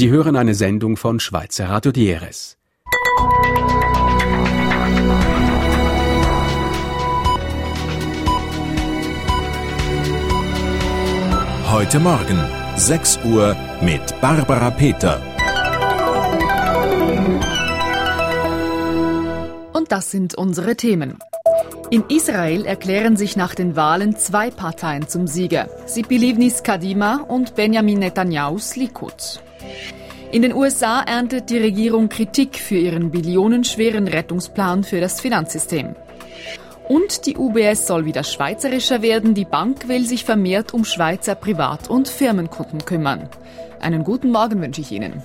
Sie hören eine Sendung von Schweizer Radio DRS. Heute Morgen, 6 Uhr mit Barbara Peter. Und das sind unsere Themen. In Israel erklären sich nach den Wahlen 2 Parteien zum Sieger. Tzipi Livnis Kadima und Benjamin Netanyahus Likud. In den USA erntet die Regierung Kritik für ihren billionenschweren Rettungsplan für das Finanzsystem. Und die UBS soll wieder schweizerischer werden. Die Bank will sich vermehrt um Schweizer Privat- und Firmenkunden kümmern. Einen guten Morgen wünsche ich Ihnen.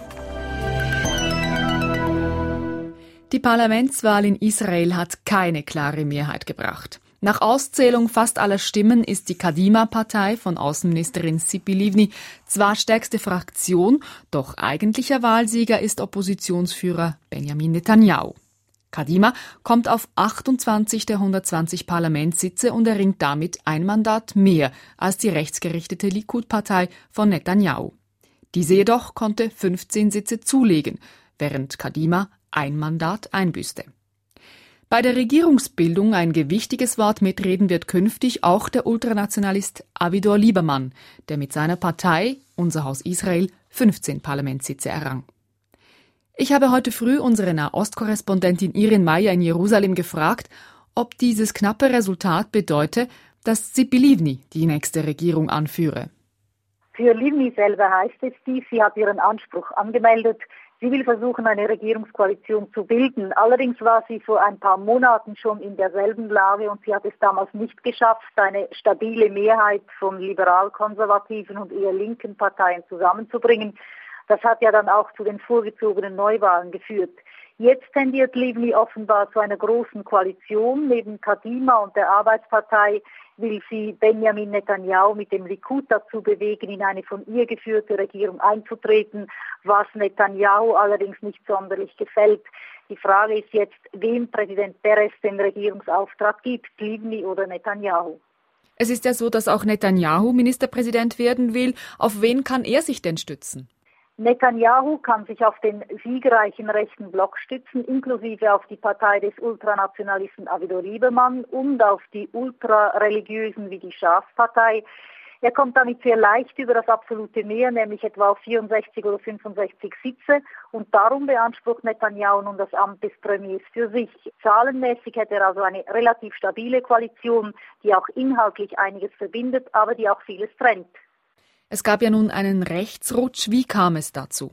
Die Parlamentswahl in Israel hat keine klare Mehrheit gebracht. Nach Auszählung fast aller Stimmen ist die Kadima-Partei von Außenministerin Tzipi Livni zwar stärkste Fraktion, doch eigentlicher Wahlsieger ist Oppositionsführer Benjamin Netanyahu. Kadima kommt auf 28 der 120 Parlamentssitze und erringt damit ein Mandat mehr als die rechtsgerichtete Likud-Partei von Netanyahu. Diese jedoch konnte 15 Sitze zulegen, während Kadima ein Mandat einbüßte. Bei der Regierungsbildung ein gewichtiges Wort mitreden wird künftig auch der Ultranationalist Avigdor Lieberman, der mit seiner Partei, Unser Haus Israel, 15 Parlamentssitze errang. Ich habe heute früh unsere Nahostkorrespondentin Irin Meyer in Jerusalem gefragt, ob dieses knappe Resultat bedeute, dass Tzipi Livni die nächste Regierung anführe. Für Livni selber heißt es dies, sie hat ihren Anspruch angemeldet. Sie will versuchen, eine Regierungskoalition zu bilden. Allerdings war sie vor ein paar Monaten schon in derselben Lage und sie hat es damals nicht geschafft, eine stabile Mehrheit von liberal-konservativen und eher linken Parteien zusammenzubringen. Das hat ja dann auch zu den vorgezogenen Neuwahlen geführt. Jetzt tendiert Livni offenbar zu einer großen Koalition. Neben Kadima und der Arbeitspartei will sie Benjamin Netanyahu mit dem Likud dazu bewegen, in eine von ihr geführte Regierung einzutreten, was Netanyahu allerdings nicht sonderlich gefällt. Die Frage ist jetzt, wem Präsident Peres den Regierungsauftrag gibt, Livni oder Netanyahu. Es ist ja so, dass auch Netanyahu Ministerpräsident werden will. Auf wen kann er sich denn stützen? Netanyahu kann sich auf den siegreichen rechten Block stützen, inklusive auf die Partei des Ultranationalisten Avigdor Lieberman und auf die ultrareligiösen wie die Schas-Partei. Er kommt damit sehr leicht über das absolute Mehr, nämlich etwa auf 64 oder 65 Sitze. Und darum beansprucht Netanyahu nun das Amt des Premiers für sich. Zahlenmäßig hätte er also eine relativ stabile Koalition, die auch inhaltlich einiges verbindet, aber die auch vieles trennt. Es gab ja nun einen Rechtsrutsch. Wie kam es dazu?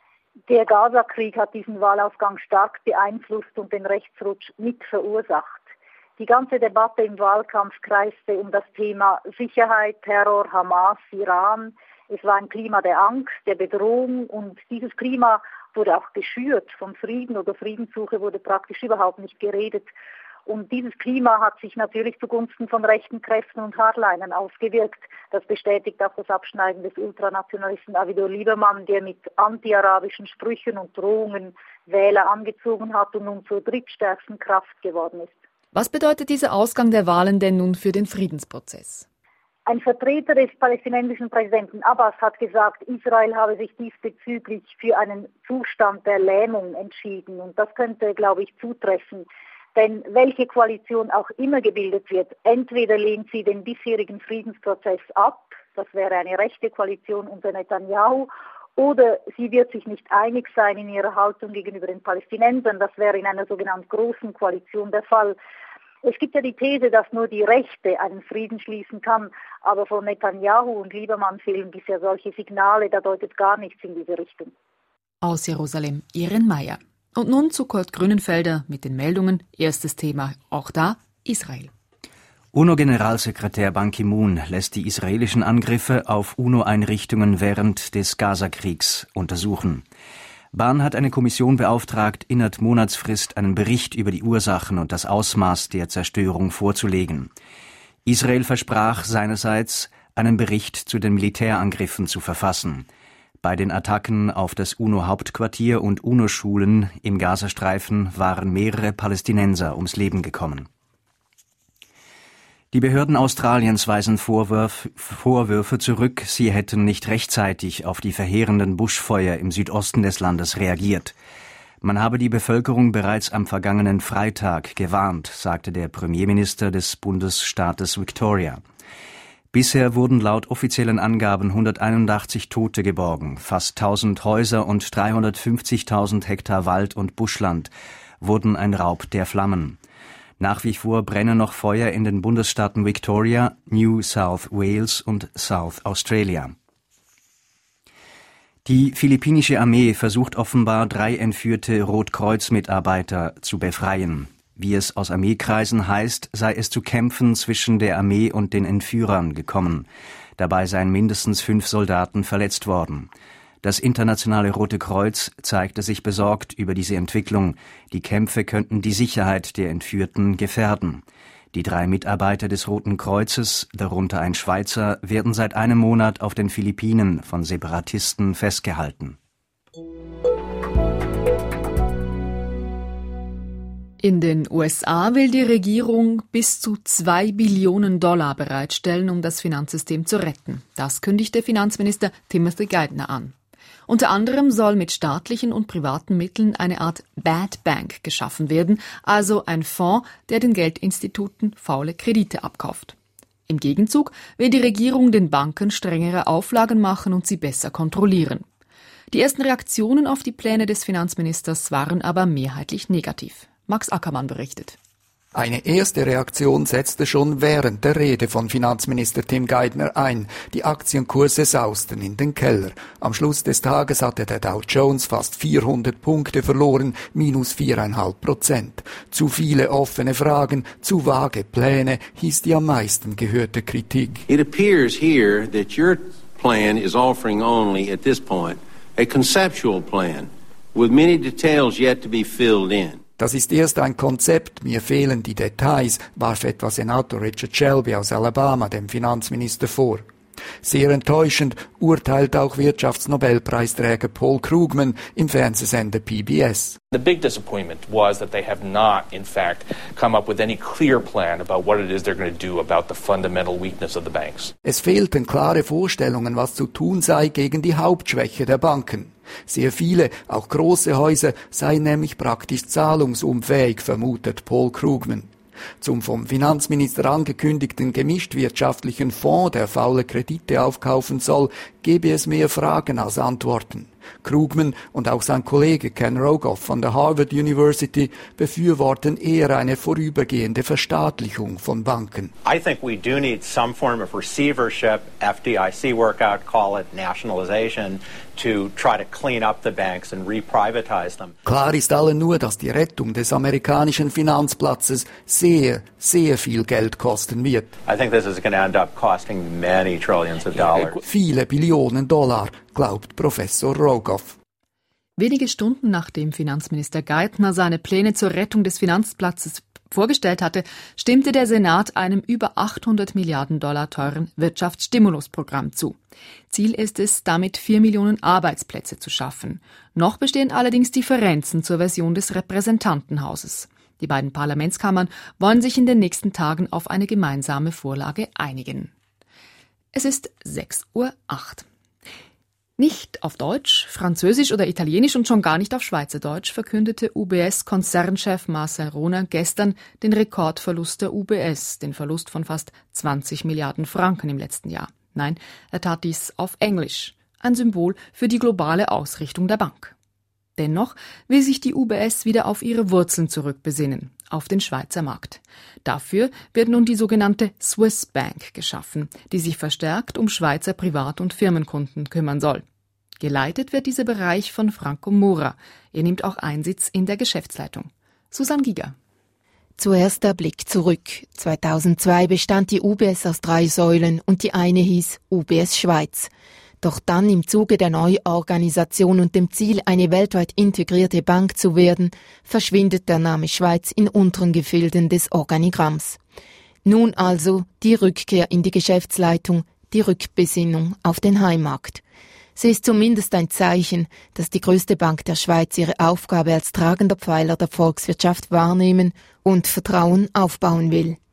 Der Gaza-Krieg hat diesen Wahlausgang stark beeinflusst und den Rechtsrutsch mit verursacht. Die ganze Debatte im Wahlkampf kreiste um das Thema Sicherheit, Terror, Hamas, Iran. Es war ein Klima der Angst, der Bedrohung und dieses Klima wurde auch geschürt. Von Frieden oder Friedenssuche wurde praktisch überhaupt nicht geredet. Und dieses Klima hat sich natürlich zugunsten von rechten Kräften und Hardlinern ausgewirkt. Das bestätigt auch das Abschneiden des Ultranationalisten Avigdor Lieberman, der mit anti-arabischen Sprüchen und Drohungen Wähler angezogen hat und nun zur drittstärksten Kraft geworden ist. Was bedeutet dieser Ausgang der Wahlen denn nun für den Friedensprozess? Ein Vertreter des palästinensischen Präsidenten Abbas hat gesagt, Israel habe sich diesbezüglich für einen Zustand der Lähmung entschieden. Und das könnte, glaube ich, zutreffen. Denn welche Koalition auch immer gebildet wird, entweder lehnt sie den bisherigen Friedensprozess ab, das wäre eine rechte Koalition unter Netanyahu, oder sie wird sich nicht einig sein in ihrer Haltung gegenüber den Palästinensern, das wäre in einer sogenannten großen Koalition der Fall. Es gibt ja die These, dass nur die Rechte einen Frieden schließen kann, aber von Netanyahu und Lieberman fehlen bisher solche Signale, da deutet gar nichts in diese Richtung. Aus Jerusalem, Irin Meyer. Und nun zu Kurt Grünenfelder mit den Meldungen. Erstes Thema, auch da, Israel. UNO-Generalsekretär Ban Ki-moon lässt die israelischen Angriffe auf UNO-Einrichtungen während des Gaza-Kriegs untersuchen. Ban hat eine Kommission beauftragt, innerhalb Monatsfrist einen Bericht über die Ursachen und das Ausmaß der Zerstörung vorzulegen. Israel versprach seinerseits, einen Bericht zu den Militärangriffen zu verfassen. Bei den Attacken auf das UNO-Hauptquartier und UNO-Schulen im Gazastreifen waren mehrere Palästinenser ums Leben gekommen. Die Behörden Australiens weisen Vorwürfe zurück, sie hätten nicht rechtzeitig auf die verheerenden Buschfeuer im Südosten des Landes reagiert. Man habe die Bevölkerung bereits am vergangenen Freitag gewarnt, sagte der Premierminister des Bundesstaates Victoria. Bisher wurden laut offiziellen Angaben 181 Tote geborgen, fast 1000 Häuser und 350.000 Hektar Wald und Buschland wurden ein Raub der Flammen. Nach wie vor brennen noch Feuer in den Bundesstaaten Victoria, New South Wales und South Australia. Die philippinische Armee versucht offenbar 3 entführte Rotkreuz-Mitarbeiter zu befreien. Wie es aus Armeekreisen heißt, sei es zu Kämpfen zwischen der Armee und den Entführern gekommen. Dabei seien mindestens 5 Soldaten verletzt worden. Das Internationale Rote Kreuz zeigte sich besorgt über diese Entwicklung. Die Kämpfe könnten die Sicherheit der Entführten gefährden. Die 3 Mitarbeiter des Roten Kreuzes, darunter ein Schweizer, werden seit einem Monat auf den Philippinen von Separatisten festgehalten. In den USA will die Regierung bis zu $2 Billionen bereitstellen, um das Finanzsystem zu retten. Das kündigte Finanzminister Timothy Geithner an. Unter anderem soll mit staatlichen und privaten Mitteln eine Art Bad Bank geschaffen werden, also ein Fonds, der den Geldinstituten faule Kredite abkauft. Im Gegenzug will die Regierung den Banken strengere Auflagen machen und sie besser kontrollieren. Die ersten Reaktionen auf die Pläne des Finanzministers waren aber mehrheitlich negativ. Max Ackermann berichtet. Eine erste Reaktion setzte schon während der Rede von Finanzminister Tim Geithner ein. Die Aktienkurse sausten in den Keller. Am Schluss des Tages hatte der Dow Jones fast 400 Punkte verloren, minus 4,5%. Zu viele offene Fragen, zu vage Pläne, hieß die am meisten gehörte Kritik. It appears here that your plan is offering only, at this point, a conceptual plan, with many details yet to be filled in. Das ist erst ein Konzept, mir fehlen die Details, warf etwa Senator Richard Shelby aus Alabama dem Finanzminister vor. Sehr enttäuschend urteilt auch Wirtschaftsnobelpreisträger Paul Krugman im Fernsehsender PBS. The big disappointment was that they have not, in fact, come up with any clear plan about what it is they're going to do about the fundamental weakness of the banks. Es fehlten klare Vorstellungen, was zu tun sei gegen die Hauptschwäche der Banken. Sehr viele, auch große Häuser, seien nämlich praktisch zahlungsunfähig, vermutet Paul Krugman. Zum vom Finanzminister angekündigten gemischtwirtschaftlichen Fonds, der faule Kredite aufkaufen soll, gebe es mehr Fragen als Antworten. Krugman und auch sein Kollege Ken Rogoff von der Harvard University befürworten eher eine vorübergehende Verstaatlichung von Banken. I think we do need some form of receivership, FDIC workout, call it nationalization, to try to clean up the banks and reprivatize them. Klar ist allen nur, dass die Rettung des amerikanischen Finanzplatzes sehr, sehr viel Geld kosten wird. I think this is going to end up costing many trillions of dollars. Viele Billionen Dollar, glaubt Professor Rogoff. Wenige Stunden nachdem Finanzminister Geithner seine Pläne zur Rettung des Finanzplatzes vorgestellt hatte, stimmte der Senat einem über $800 Milliarden teuren Wirtschaftsstimulusprogramm zu. Ziel ist es, damit 4 Millionen Arbeitsplätze zu schaffen. Noch bestehen allerdings Differenzen zur Version des Repräsentantenhauses. Die beiden Parlamentskammern wollen sich in den nächsten Tagen auf eine gemeinsame Vorlage einigen. Es ist 6:08 Uhr. Nicht auf Deutsch, Französisch oder Italienisch und schon gar nicht auf Schweizerdeutsch verkündete UBS-Konzernchef Marcel Rohner gestern den Rekordverlust der UBS, den Verlust von fast 20 Milliarden Franken im letzten Jahr. Nein, er tat dies auf Englisch, ein Symbol für die globale Ausrichtung der Bank. Dennoch will sich die UBS wieder auf ihre Wurzeln zurückbesinnen, auf den Schweizer Markt. Dafür wird nun die sogenannte Swiss Bank geschaffen, die sich verstärkt um Schweizer Privat- und Firmenkunden kümmern soll. Geleitet wird dieser Bereich von Franco Mora. Er nimmt auch Einsitz in der Geschäftsleitung. Susanne Giger. Zuerst der Blick zurück. 2002 bestand die UBS aus 3 Säulen und die eine hieß UBS Schweiz. Doch dann im Zuge der Neuorganisation und dem Ziel, eine weltweit integrierte Bank zu werden, verschwindet der Name Schweiz in unteren Gefilden des Organigramms. Nun also die Rückkehr in die Geschäftsleitung, die Rückbesinnung auf den Heimmarkt. Sie ist zumindest ein Zeichen, dass die größte Bank der Schweiz ihre Aufgabe als tragender Pfeiler der Volkswirtschaft wahrnehmen und Vertrauen aufbauen will.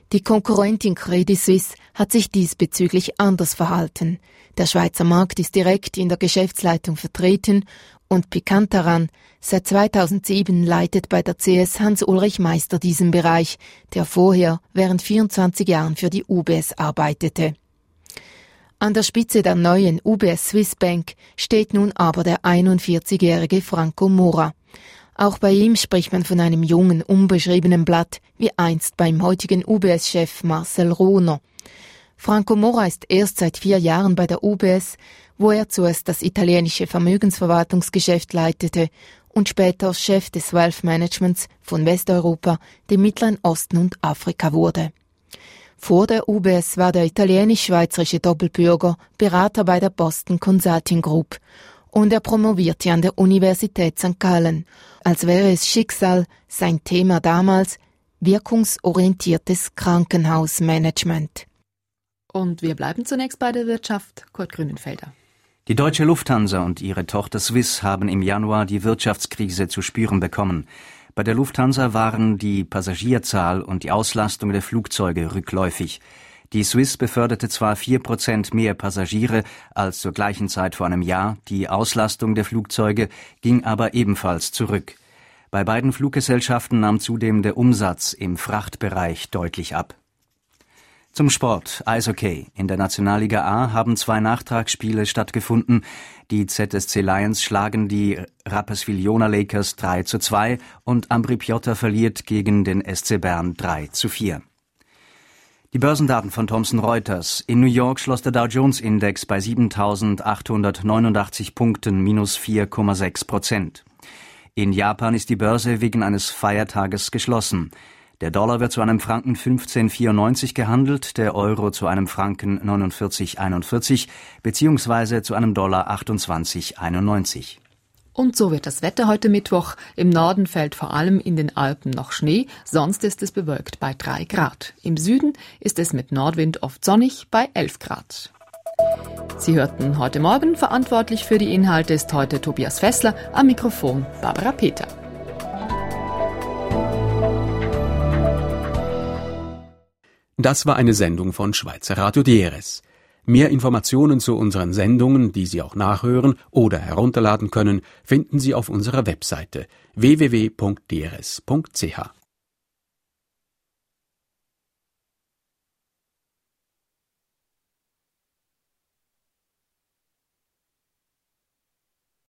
Die Konkurrentin Credit Suisse hat sich diesbezüglich anders verhalten. Der Schweizer Markt ist direkt in der Geschäftsleitung vertreten und pikant daran, seit 2007 leitet bei der CS Hans-Ulrich Meister diesen Bereich, der vorher während 24 Jahren für die UBS arbeitete. An der Spitze der neuen UBS Swiss Bank steht nun aber der 41-jährige Franco Mora. Auch bei ihm spricht man von einem jungen, unbeschriebenen Blatt, wie einst beim heutigen UBS-Chef Marcel Rohner. Franco Mora ist erst seit 4 Jahren bei der UBS, wo er zuerst das italienische Vermögensverwaltungsgeschäft leitete und später Chef des Wealth Managements von Westeuropa, dem Mittleren Osten und Afrika wurde. Vor der UBS war der italienisch-schweizerische Doppelbürger Berater bei der Boston Consulting Group und er promovierte an der Universität St. Gallen, als wäre es Schicksal, sein Thema damals wirkungsorientiertes Krankenhausmanagement. Und wir bleiben zunächst bei der Wirtschaft. Kurt Grünenfelder. Die deutsche Lufthansa und ihre Tochter Swiss haben im Januar die Wirtschaftskrise zu spüren bekommen. Bei der Lufthansa waren die Passagierzahl und die Auslastung der Flugzeuge rückläufig. Die Swiss beförderte zwar 4% mehr Passagiere als zur gleichen Zeit vor einem Jahr, die Auslastung der Flugzeuge ging aber ebenfalls zurück. Bei beiden Fluggesellschaften nahm zudem der Umsatz im Frachtbereich deutlich ab. Zum Sport, Eishockey. In der Nationalliga A haben 2 Nachtragsspiele stattgefunden. Die ZSC Lions schlagen die Rapperswil-Jona Lakers 3:2 und Ambri Piotta verliert gegen den SC Bern 3:4. Die Börsendaten von Thomson Reuters. In New York schloss der Dow Jones Index bei 7.889 Punkten, minus 4,6%. In Japan ist die Börse wegen eines Feiertages geschlossen. Der Dollar wird zu einem Franken 15,94 gehandelt, der Euro zu einem Franken 49,41 bzw. zu einem Dollar 28,91. Und so wird das Wetter heute Mittwoch. Im Norden fällt vor allem in den Alpen noch Schnee, sonst ist es bewölkt bei 3 Grad. Im Süden ist es mit Nordwind oft sonnig bei 11 Grad. Sie hörten heute Morgen, verantwortlich für die Inhalte ist heute Tobias Fessler, am Mikrofon Barbara Peter. Das war eine Sendung von Schweizer Radio DRS. Mehr Informationen zu unseren Sendungen, die Sie auch nachhören oder herunterladen können, finden Sie auf unserer Webseite www.drs.ch.